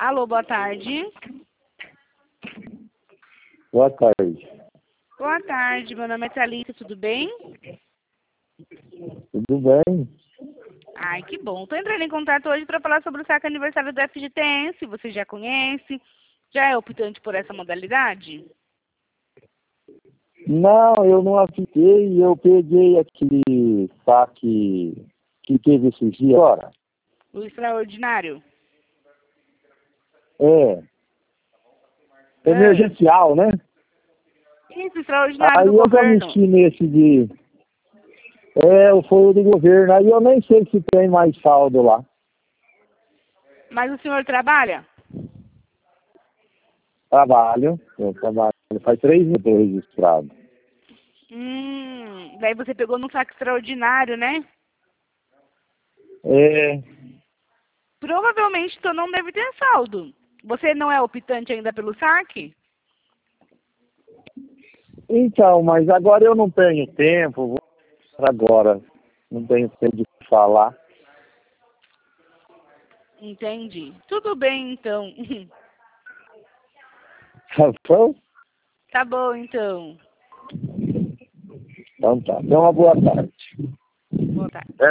Alô, boa tarde. Boa tarde. Boa tarde, meu nome é Thalita, tudo bem? Tudo bem? Ai, que bom. Tô entrando em contato hoje para falar sobre o saque aniversário do FGTS. Você já conhece? Já é optante por essa modalidade? Não, eu não apliquei, eu peguei aquele saque que teve esses dias agora. O extraordinário? É, emergencial, né? Isso, extraordinário Aí do eu já governo. mexi nesse de... foi o do governo, aí eu nem sei se tem mais saldo lá. Mas o senhor trabalha? Eu trabalho, faz 3 meses que eu tô registrado. Daí você pegou no saque extraordinário, né? É, Provavelmente então não deve ter saldo. Você não é optante ainda pelo saque? então, mas agora eu não tenho tempo, vou agora, não tenho tempo de falar. Entendi. Tudo bem, então. Tá bom? Tá bom, então. Então tá. Então, uma boa tarde. Boa tarde.